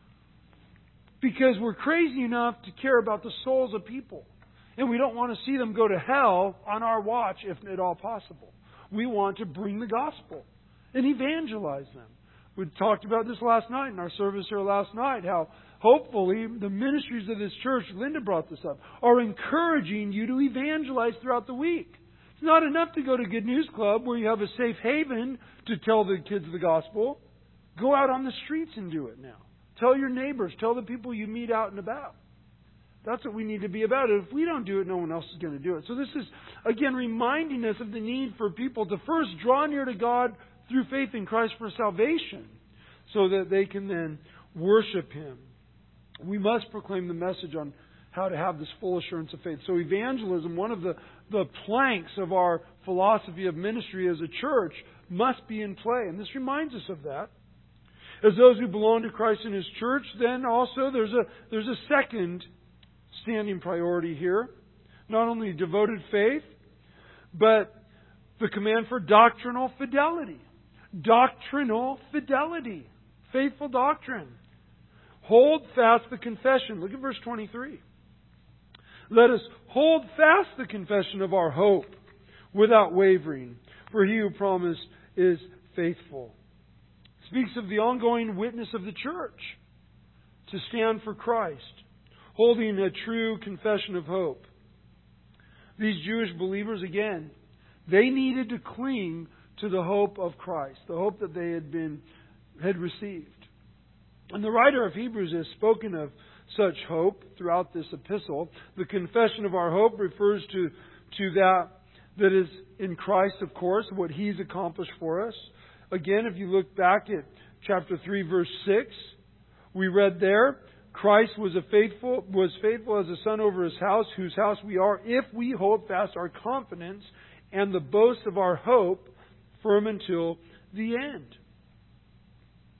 Because we're crazy enough to care about the souls of people. And we don't want to see them go to hell on our watch, if at all possible. We want to bring the gospel and evangelize them. We talked about this last night in our service here last night, how hopefully the ministries of this church, Linda brought this up, are encouraging you to evangelize throughout the week. It's not enough to go to Good News Club where you have a safe haven to tell the kids the gospel. Go out on the streets and do it now. Tell your neighbors. Tell the people you meet out and about. That's what we need to be about. If we don't do it, no one else is going to do it. So this is, again, reminding us of the need for people to first draw near to God through faith in Christ for salvation so that they can then worship Him. We must proclaim the message on how to have this full assurance of faith. So evangelism, one of the planks of our philosophy of ministry as a church, must be in play. And this reminds us of that. As those who belong to Christ and His church, then also there's a second standing priority here. Not only devoted faith, but the command for doctrinal fidelity. Doctrinal fidelity. Faithful doctrine. Hold fast the confession. Look at verse 23. Let us hold fast the confession of our hope without wavering, for He who promised is faithful. It speaks of the ongoing witness of the church to stand for Christ, holding a true confession of hope. These Jewish believers, again, they needed to cling to the hope of Christ, the hope that they had received. And the writer of Hebrews has spoken of such hope throughout this epistle. The confession of our hope refers to that is in Christ, of course, what He's accomplished for us. Again, if you look back at chapter 3, verse 6, we read there, Christ was faithful as a son over His house, whose house we are, if we hold fast our confidence and the boast of our hope firm until the end.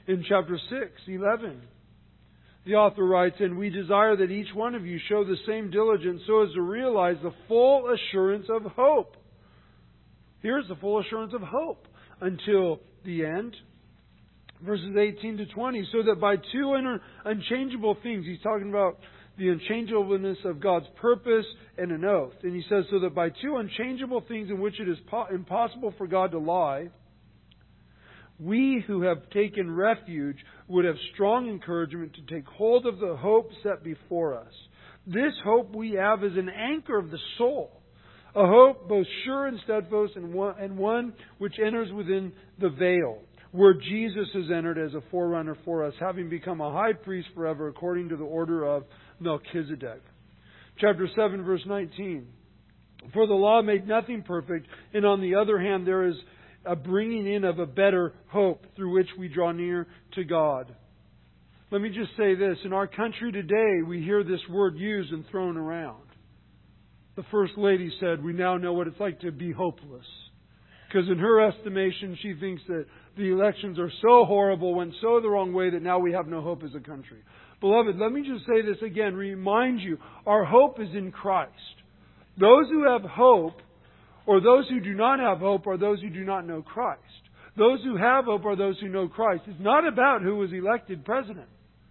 In chapter 6:11, the author writes, "And we desire that each one of you show the same diligence so as to realize the full assurance of hope." Here's the full assurance of hope until the end. Verses 18 to 20, "So that by two unchangeable things," he's talking about the unchangeableness of God's purpose and an oath. And he says, "So that by two unchangeable things in which it is impossible for God to lie, we who have taken refuge would have strong encouragement to take hold of the hope set before us. This hope we have is an anchor of the soul, a hope both sure and steadfast, and one which enters within the veil, where Jesus has entered as a forerunner for us, having become a high priest forever according to the order of Melchizedek." Chapter 7, verse 19. "For the law made nothing perfect, and on the other hand there is a bringing in of a better hope through which we draw near to God." Let me just say this. In our country today, we hear this word used and thrown around. The First Lady said, "We now know what it's like to be hopeless." Because in her estimation, she thinks that the elections are so horrible, went so the wrong way, that now we have no hope as a country. Beloved, let me just say this again, remind you, our hope is in Christ. Those who have hope, or those who do not have hope, are those who do not know Christ. Those who have hope are those who know Christ. It's not about who was elected president.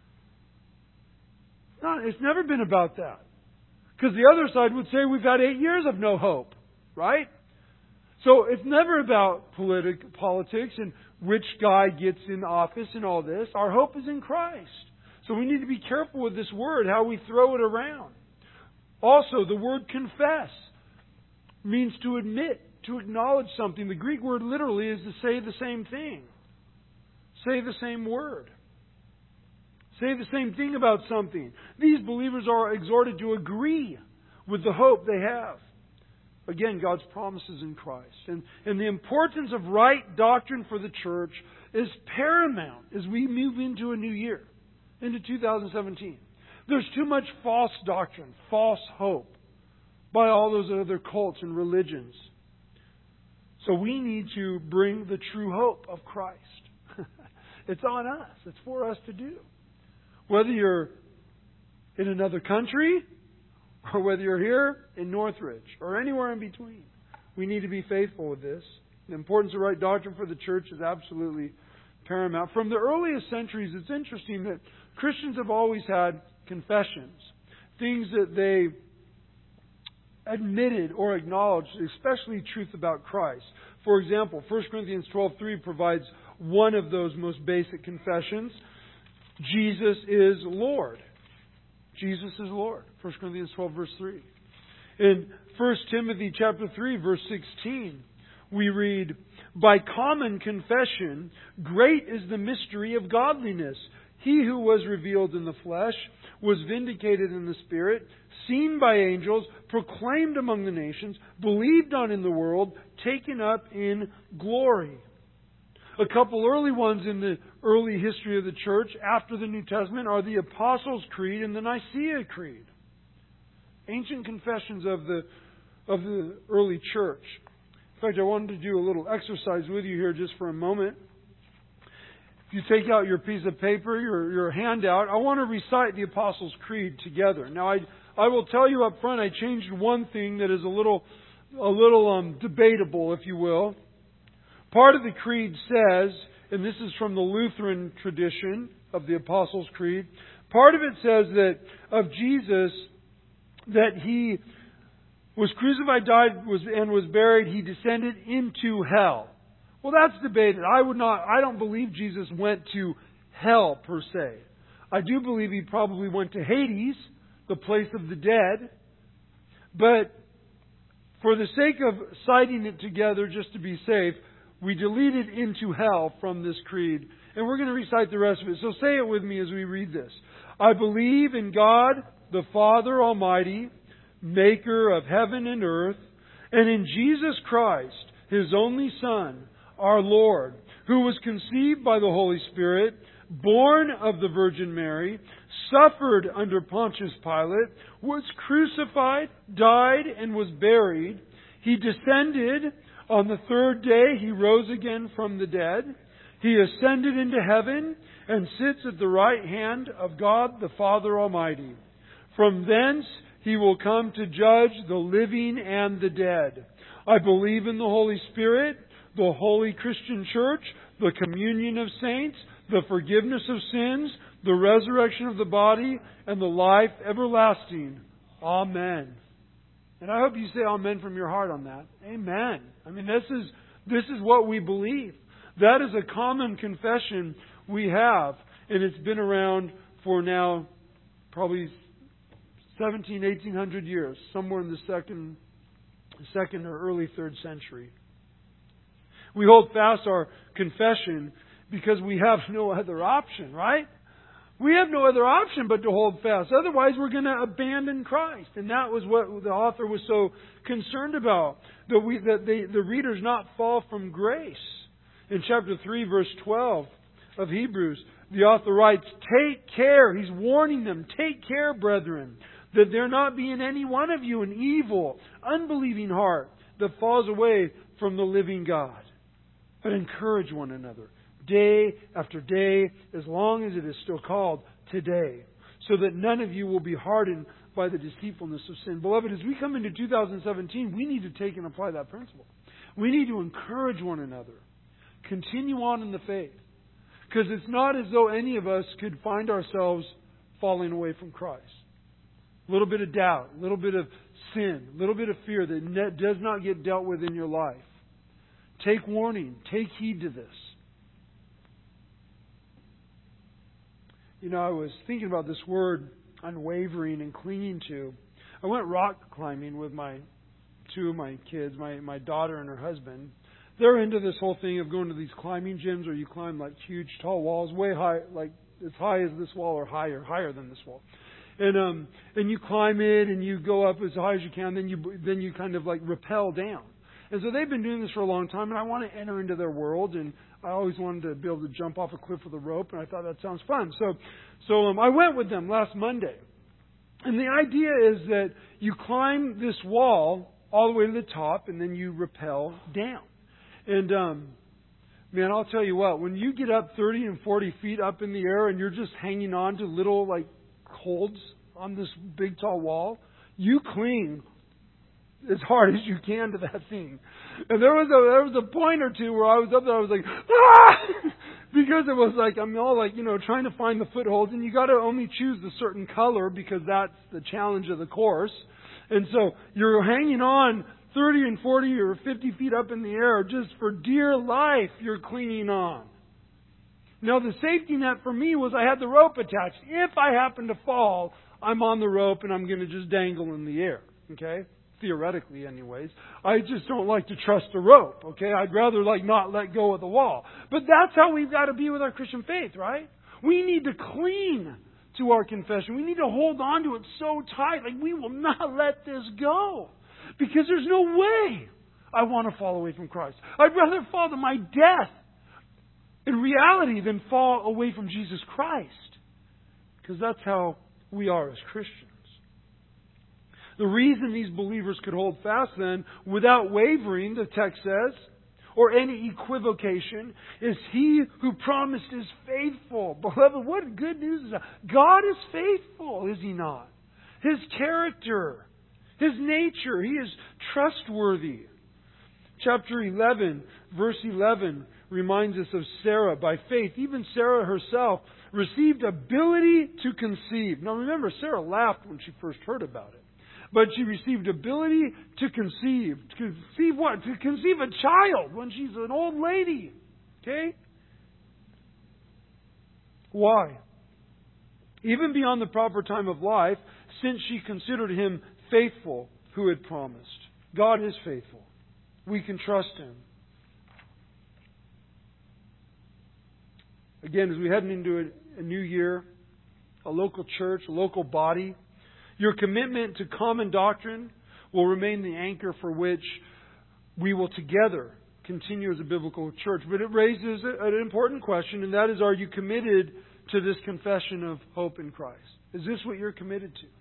It's never been about that. Because the other side would say we've had 8 years of no hope, right? So it's never about politics and which guy gets in office and all this. Our hope is in Christ. So we need to be careful with this word, how we throw it around. Also, the word confess means to admit, to acknowledge something. The Greek word literally is to say the same thing. Say the same word. Say the same thing about something. These believers are exhorted to agree with the hope they have. Again, God's promises in Christ. And the importance of right doctrine for the church is paramount as we move into a new year, into 2017. There's too much false doctrine, false hope by all those other cults and religions. So we need to bring the true hope of Christ. It's on us. It's for us to do. Whether you're in another country or whether you're here in Northridge or anywhere in between, we need to be faithful with this. The importance of right doctrine for the church is absolutely paramount. From the earliest centuries, it's interesting that Christians have always had confessions, things that they admitted or acknowledged, especially truth about Christ. For example, 1 Corinthians 12:3 provides one of those most basic confessions. Jesus is Lord. Jesus is Lord. 1 Corinthians 12, verse 3. In 1 Timothy chapter 3, verse 16, we read, "By common confession, great is the mystery of godliness. He who was revealed in the flesh was vindicated in the Spirit, seen by angels, proclaimed among the nations, believed on in the world, taken up in glory." A couple early ones in the early history of the church after the New Testament are the Apostles' Creed and the Nicene Creed. Ancient confessions of the early church. In fact, I wanted to do a little exercise with you here just for a moment. If you take out your piece of paper, your handout, I want to recite the Apostles' Creed together. Now, I will tell you up front, I changed one thing that is a little debatable, if you will. Part of the Creed says, and this is from the Lutheran tradition of the Apostles' Creed, part of it says that of Jesus, that He was crucified, died, and was buried, He descended into hell. Well, that's debated. I don't believe Jesus went to hell per se. I do believe He probably went to Hades, the place of the dead. But for the sake of citing it together, just to be safe, we deleted into hell from this creed. And we're going to recite the rest of it. So say it with me as we read this. "I believe in God, the Father Almighty, maker of heaven and earth, and in Jesus Christ, His only Son, our Lord, who was conceived by the Holy Spirit, born of the Virgin Mary, suffered under Pontius Pilate, was crucified, died, and was buried. He descended. On the third day, He rose again from the dead. He ascended into heaven and sits at the right hand of God the Father Almighty. From thence He will come to judge the living and the dead. I believe in the Holy Spirit, the holy Christian church, the communion of saints, the forgiveness of sins, the resurrection of the body, and the life everlasting. Amen. And I hope you say amen from your heart on that. Amen. I mean, this is what we believe. That is a common confession we have. And it's been around for now probably 1800 years. Somewhere in the second or early 3rd century. We hold fast our confession because we have no other option, right? We have no other option but to hold fast. Otherwise, we're going to abandon Christ. And that was what the author was so concerned about. That the readers not fall from grace. In chapter 3, verse 12 of Hebrews, the author writes, "Take care." He's warning them. "Take care, brethren, that there not be in any one of you an evil, unbelieving heart that falls away from the living God. But encourage one another day after day, as long as it is still called today, so that none of you will be hardened by the deceitfulness of sin." Beloved, as we come into 2017, we need to take and apply that principle. We need to encourage one another. Continue on in the faith. Because it's not as though any of us could find ourselves falling away from Christ. A little bit of doubt, a little bit of sin, a little bit of fear that does not get dealt with in your life. Take warning. Take heed to this. You know, I was thinking about this word, unwavering and clinging to. I went rock climbing with two of my kids, my daughter and her husband. They're into this whole thing of going to these climbing gyms where you climb like huge, tall walls, way high, like as high as this wall or higher than this wall. And you climb it and you go up as high as you can, then you kind of like rappel down. And so they've been doing this for a long time, and I want to enter into their world, and I always wanted to be able to jump off a cliff with a rope, and I thought that sounds fun. So I went with them last Monday. And the idea is that you climb this wall all the way to the top, and then you rappel down. And, man, I'll tell you what, when you get up 30 and 40 feet up in the air and you're just hanging on to little, like, holds on this big, tall wall, you cling as hard as you can to that thing. And there was a point or two where I was up there, I was like, ah! Because it was like, I'm all like, trying to find the footholds, and you got to only choose a certain color because that's the challenge of the course. And so you're hanging on 30 and 40 or 50 feet up in the air, just for dear life, you're clinging on. Now, the safety net for me was I had the rope attached. If I happen to fall, I'm on the rope and I'm going to just dangle in the air. Okay? Theoretically, anyways. I just don't like to trust the rope. Okay? I'd rather not let go of the wall. But that's how we've got to be with our Christian faith, right? We need to cling to our confession. We need to hold on to it so tight. Like, we will not let this go. Because there's no way I want to fall away from Christ. I'd rather fall to my death in reality than fall away from Jesus Christ. Because that's how we are as Christians. The reason these believers could hold fast then, without wavering, the text says, or any equivocation, is He who promised is faithful. Beloved, what good news is that? God is faithful, is He not? His character, His nature, He is trustworthy. Chapter 11, verse 11, reminds us of Sarah. By faith, even Sarah herself received ability to conceive. Now remember, Sarah laughed when she first heard about it. But she received ability to conceive. To conceive what? To conceive a child when she's an old lady. Okay? Why? Even beyond the proper time of life, since she considered Him faithful who had promised. God is faithful. We can trust Him. Again, as we head into a new year, a local church, a local body, your commitment to common doctrine will remain the anchor for which we will together continue as a biblical church. But it raises an important question, and that is, are you committed to this confession of hope in Christ? Is this what you're committed to?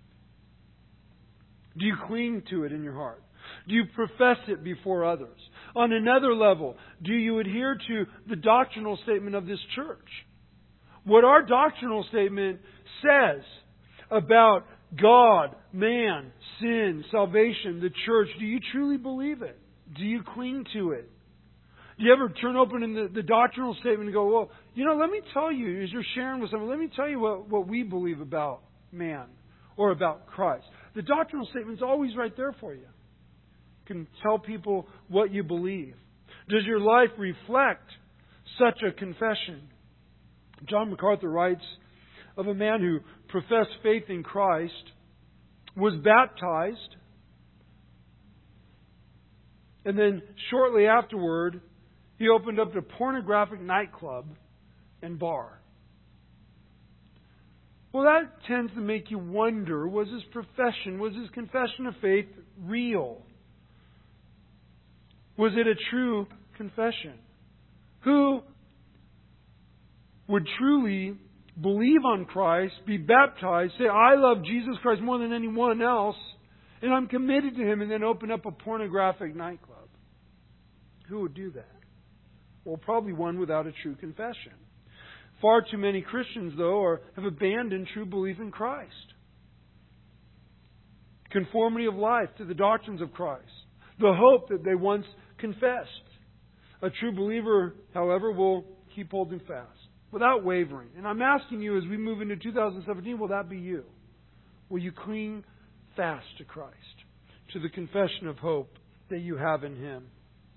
Do you cling to it in your heart? Do you profess it before others? On another level, do you adhere to the doctrinal statement of this church? What our doctrinal statement says about God, man, sin, salvation, the church, do you truly believe it? Do you cling to it? Do you ever turn open in the doctrinal statement and go, well, let me tell you, as you're sharing with someone, let me tell you what we believe about man or about Christ. The doctrinal statement's always right there for you. You can tell people what you believe. Does your life reflect such a confession? John MacArthur writes of a man who professed faith in Christ, was baptized, and then shortly afterward, he opened up a pornographic nightclub and bar. Well, that tends to make you wonder, was his confession of faith real? Was it a true confession? Who would truly believe on Christ, be baptized, say, I love Jesus Christ more than anyone else, and I'm committed to Him, and then open up a pornographic nightclub? Who would do that? Well, probably one without a true confession. Far too many Christians, though, have abandoned true belief in Christ. Conformity of life to the doctrines of Christ. The hope that they once confessed. A true believer, however, will keep holding fast, without wavering. And I'm asking you, as we move into 2017, will that be you? Will you cling fast to Christ, to the confession of hope that you have in Him?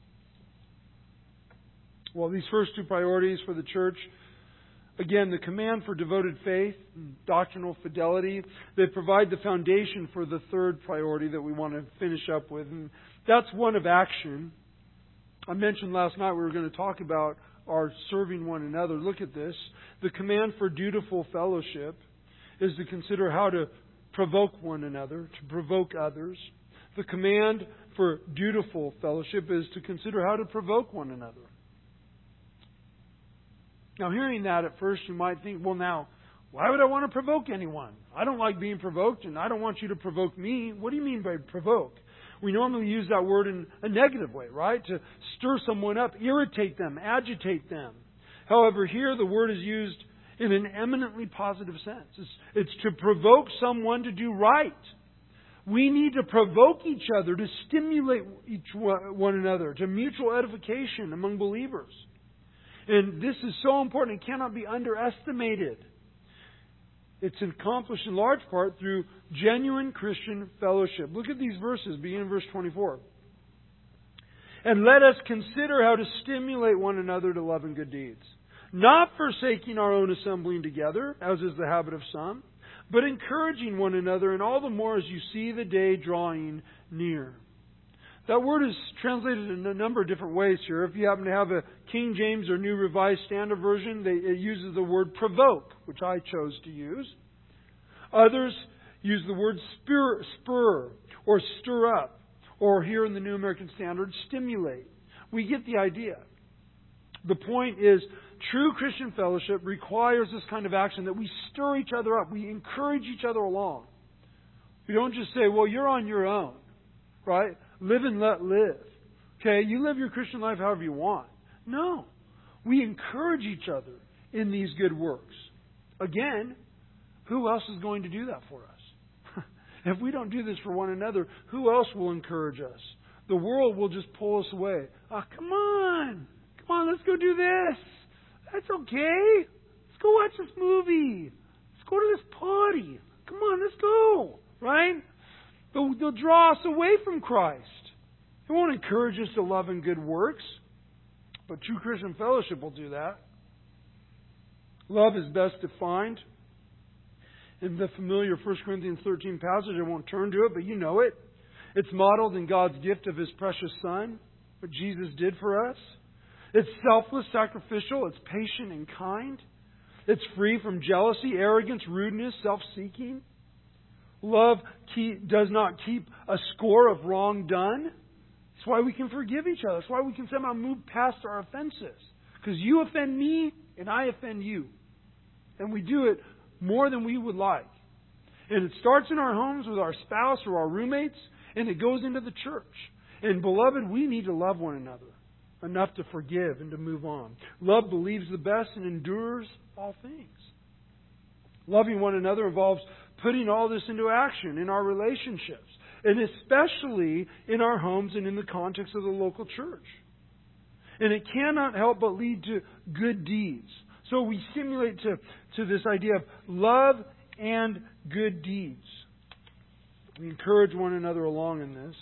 Well, these first two priorities for the church, again, the command for devoted faith, doctrinal fidelity, they provide the foundation for the third priority that we want to finish up with. And that's one of action. I mentioned last night we were going to talk about our serving one another. Look at this. The command for dutiful fellowship is to consider how to provoke one another, to provoke others. The command for dutiful fellowship is to consider how to provoke one another. Now, hearing that at first, you might think, well, now, why would I want to provoke anyone? I don't like being provoked, and I don't want you to provoke me. What do you mean by provoke? We normally use that word in a negative way, right? To stir someone up, irritate them, agitate them. However, here the word is used in an eminently positive sense. It's to provoke someone to do right. We need to provoke each other, to stimulate one another, to mutual edification among believers. And this is so important, it cannot be underestimated. It's accomplished in large part through genuine Christian fellowship. Look at these verses, beginning in verse 24. And let us consider how to stimulate one another to love and good deeds, not forsaking our own assembling together, as is the habit of some, but encouraging one another, and all the more as you see the day drawing near. That word is translated in a number of different ways here. If you happen to have a King James or New Revised Standard Version, it uses the word provoke, which I chose to use. Others use the word spur or stir up, or here in the New American Standard, stimulate. We get the idea. The point is, true Christian fellowship requires this kind of action, that we stir each other up. We encourage each other along. We don't just say, well, you're on your own, right? Live and let live. Okay, you live your Christian life however you want. No. We encourage each other in these good works. Again, who else is going to do that for us? If we don't do this for one another, who else will encourage us? The world will just pull us away. Oh, come on, let's go do this. That's okay. Let's go watch this movie. Let's go to this party. Come on, let's go. Right? They'll draw us away from Christ. It won't encourage us to love and good works. But true Christian fellowship will do that. Love is best defined in the familiar 1 Corinthians 13 passage. I won't turn to it, but you know it. It's modeled in God's gift of His precious Son, what Jesus did for us. It's selfless, sacrificial. It's patient and kind. It's free from jealousy, arrogance, rudeness, self-seeking. Love does not keep a score of wrong done. That's why we can forgive each other. That's why we can somehow move past our offenses. Because you offend me and I offend you. And we do it more than we would like. And it starts in our homes with our spouse or our roommates, and it goes into the church. And beloved, we need to love one another enough to forgive and to move on. Love believes the best and endures all things. Loving one another involves putting all this into action in our relationships, and especially in our homes and in the context of the local church. And it cannot help but lead to good deeds. So we stimulate to this idea of love and good deeds. We encourage one another along in this.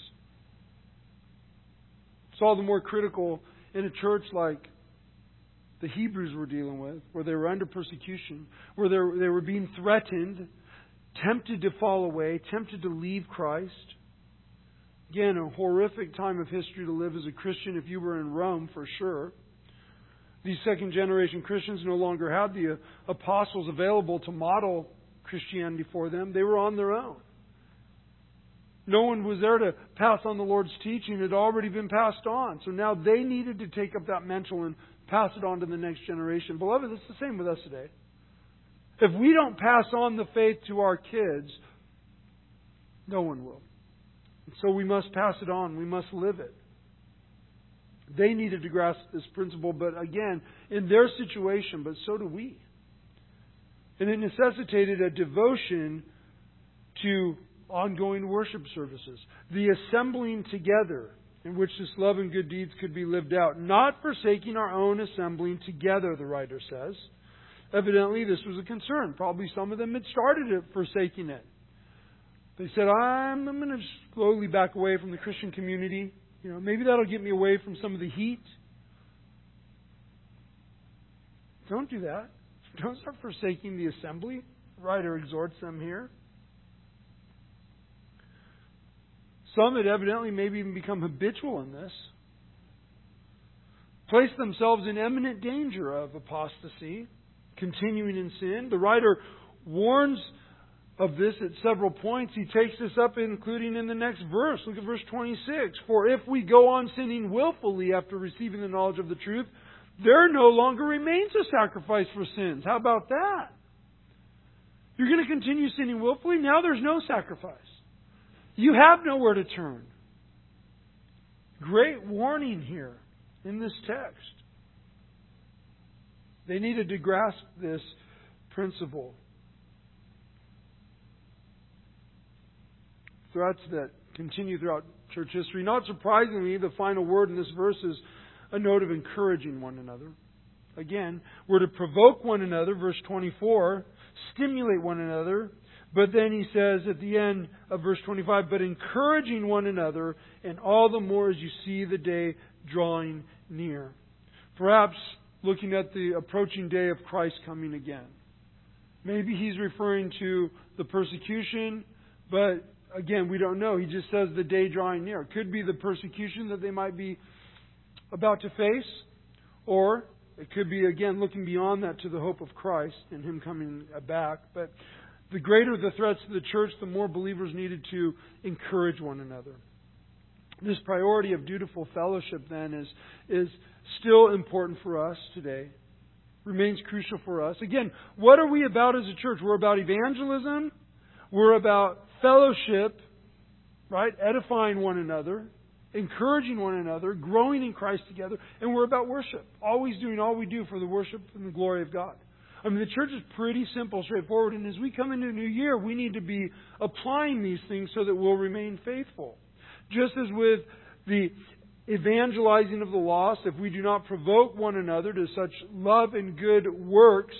It's all the more critical in a church like the Hebrews were dealing with, where they were under persecution, where they were being threatened, tempted to fall away, tempted to leave Christ. Again, a horrific time of history to live as a Christian if you were in Rome, for sure. These second-generation Christians no longer had the apostles available to model Christianity for them. They were on their own. No one was there to pass on the Lord's teaching. It had already been passed on. So now they needed to take up that mantle and pass it on to the next generation. Beloved, it's the same with us today. If we don't pass on the faith to our kids, no one will. And so we must pass it on. We must live it. They needed to grasp this principle, but again, in their situation, but so do we. And it necessitated a devotion to ongoing worship services, the assembling together in which this love and good deeds could be lived out, not forsaking our own assembling together, the writer says. Evidently, this was a concern. Probably some of them had started forsaking it. They said, I'm going to slowly back away from the Christian community. Maybe that'll get me away from some of the heat. Don't do that. Don't start forsaking the assembly. The writer exhorts them here. Some had evidently maybe even become habitual in this. Placed themselves in imminent danger of apostasy, continuing in sin. The writer warns of this at several points. He takes this up, including in the next verse. Look at verse 26. For if we go on sinning willfully after receiving the knowledge of the truth, there no longer remains a sacrifice for sins. How about that? You're going to continue sinning willfully? Now there's no sacrifice. You have nowhere to turn. Great warning here in this text. They needed to grasp this principle. Threats that continue throughout church history. Not surprisingly, the final word in this verse is a note of encouraging one another. Again, we're to provoke one another, verse 24, stimulate one another. But then he says at the end of verse 25, but encouraging one another, and all the more as you see the day drawing near. Perhaps looking at the approaching day of Christ coming again. Maybe he's referring to the persecution, but again, we don't know. He just says the day drawing near. It could be the persecution that they might be about to face, or it could be, again, looking beyond that to the hope of Christ and Him coming back. But the greater the threats to the church, the more believers needed to encourage one another. This priority of dutiful fellowship, then, is still important for us today. Remains crucial for us. Again, what are we about as a church? We're about evangelism. We're about fellowship, right? Edifying one another, encouraging one another, growing in Christ together. And we're about worship. Always doing all we do for the worship and the glory of God. I mean, the church is pretty simple, straightforward. And as we come into a new year, we need to be applying these things so that we'll remain faithful. Just as with the evangelizing of the lost, if we do not provoke one another to such love and good works,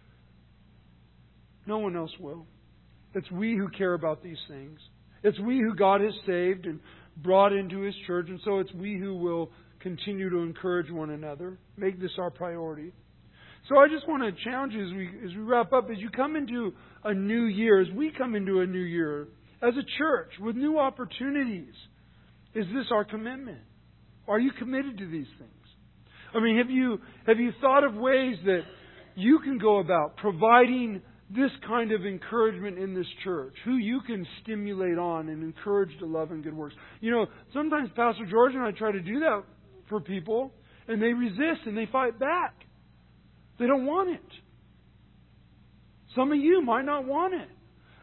no one else will. It's we who care about these things. It's we who God has saved and brought into His church. And so it's we who will continue to encourage one another. Make this our priority. So I just want to challenge you as we wrap up, as you come into a new year, as we come into a new year, as a church, with new opportunities, is this our commitment? Are you committed to these things? I mean, have you thought of ways that you can go about providing this kind of encouragement in this church? Who you can stimulate on and encourage to love and good works? Sometimes Pastor George and I try to do that for people, and they resist and they fight back. They don't want it. Some of you might not want it.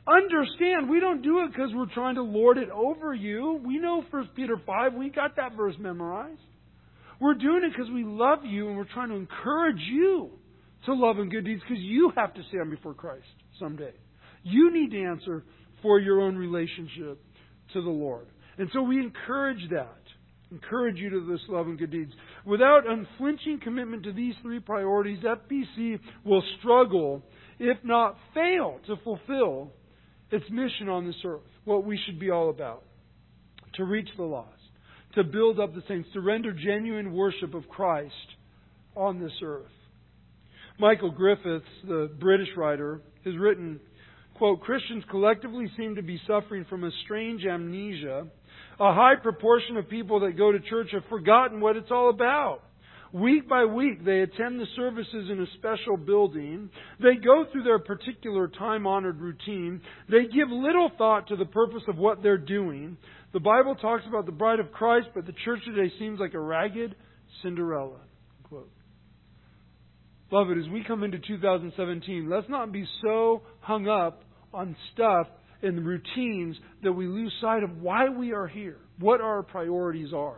Understand, we don't do it because we're trying to lord it over you. We know 1 Peter 5. We got that verse memorized. We're doing it because we love you and we're trying to encourage you to love and good deeds because you have to stand before Christ someday. You need to answer for your own relationship to the Lord. And so we encourage that. Encourage you to this love and good deeds. Without unflinching commitment to these three priorities, FBC will struggle, if not fail, to fulfill its mission on this earth. What we should be all about. To reach the lost. To build up the saints. To render genuine worship of Christ on this earth. Michael Griffiths, the British writer, has written, quote, Christians collectively seem to be suffering from a strange amnesia. A high proportion of people that go to church have forgotten what it's all about. Week by week, they attend the services in a special building. They go through their particular time-honored routine. They give little thought to the purpose of what they're doing. The Bible talks about the bride of Christ, but the church today seems like a ragged Cinderella. Quote. Beloved, as we come into 2017, let's not be so hung up on stuff and the routines that we lose sight of why we are here, what our priorities are,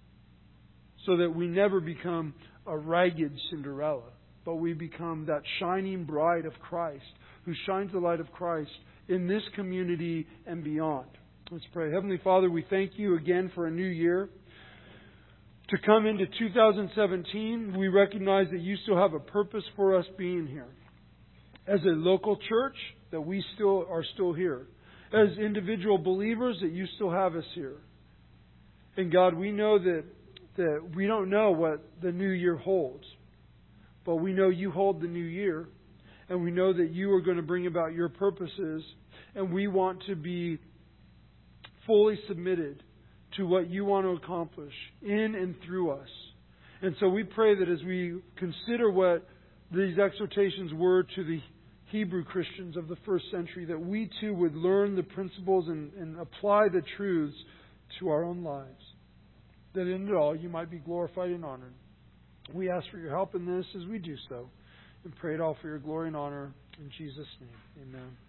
so that we never become a ragged Cinderella, but we become that shining bride of Christ who shines the light of Christ in this community and beyond. Let's pray. Heavenly Father, we thank you again for a new year. To come into 2017, we recognize that you still have a purpose for us being here. As a local church, that we still are here. As individual believers, that you still have us here. And God, we know that we don't know what the new year holds. But we know you hold the new year. And we know that you are going to bring about your purposes. And we want to be fully submitted to what you want to accomplish in and through us. And so we pray that as we consider what these exhortations were to the Hebrew Christians of the first century, that we too would learn the principles and apply the truths to our own lives. That in it all you might be glorified and honored. We ask for your help in this as we do so. And pray it all for your glory and honor. In Jesus' name, amen.